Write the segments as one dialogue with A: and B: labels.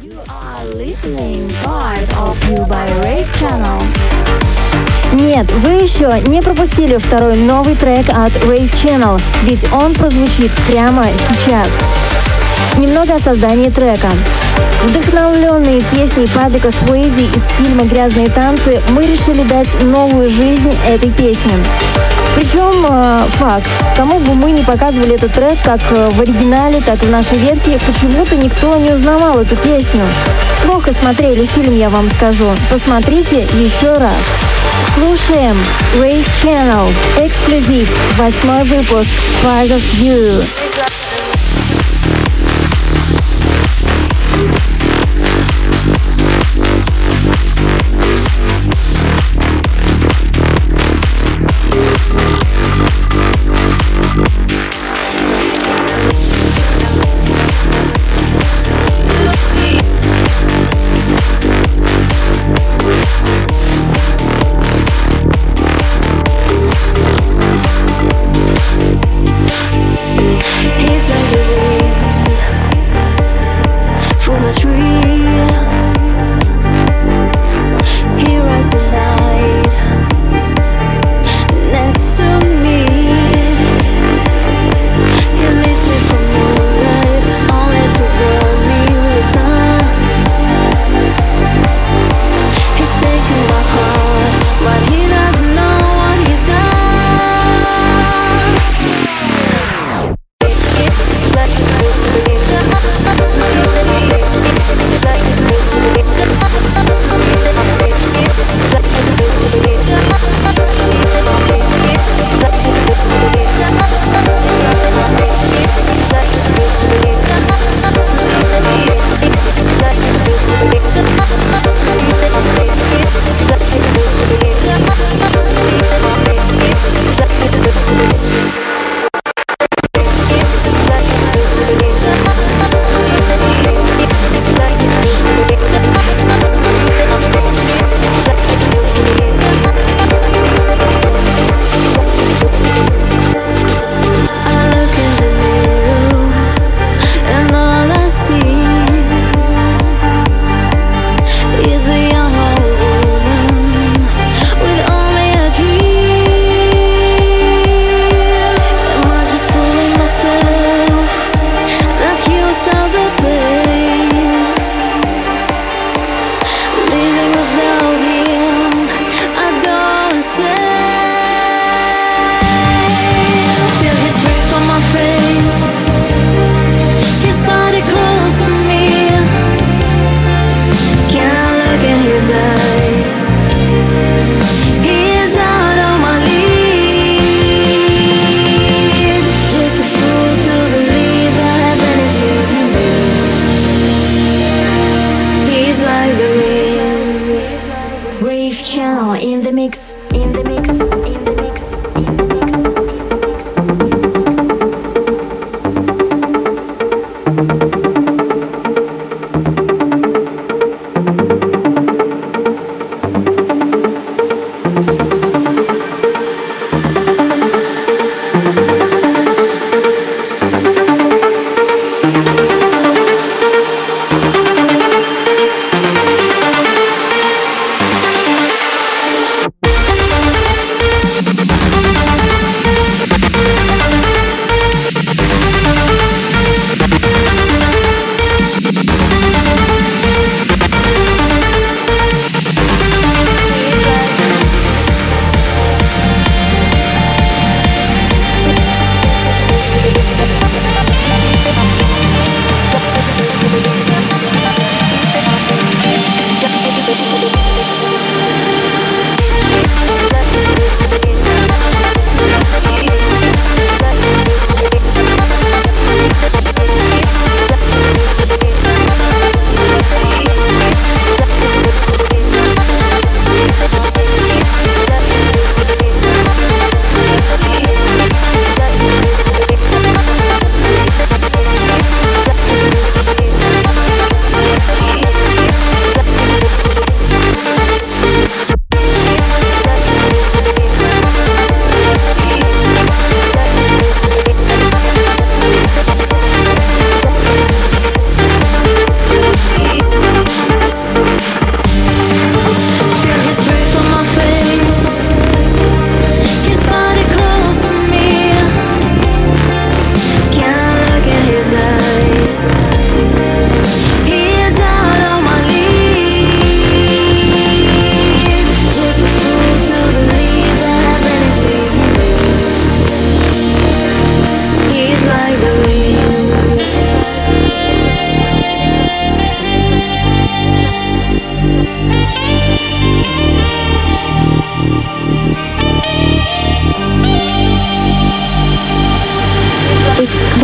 A: You are listening part of You by Rave Channel. Нет, вы еще не пропустили второй новый трек от Rave Channel, ведь он прозвучит прямо сейчас. Немного о создании трека. Вдохновленные песней Патрика Суэйзи из фильма «Грязные танцы» мы решили дать новую жизнь этой песне. Причем факт, кому бы мы не показывали этот трек как в оригинале, так и в нашей версии, почему-то никто не узнавал эту песню. Плохо смотрели фильм, я вам скажу. Посмотрите еще раз. Слушаем Rave Channel, эксклюзив, 8 выпуск, Part of You.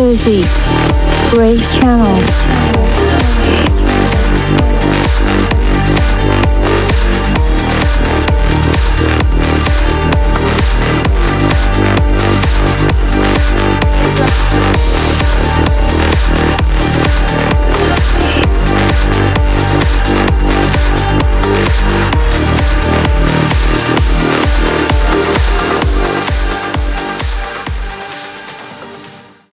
A: Music. Rave Channel.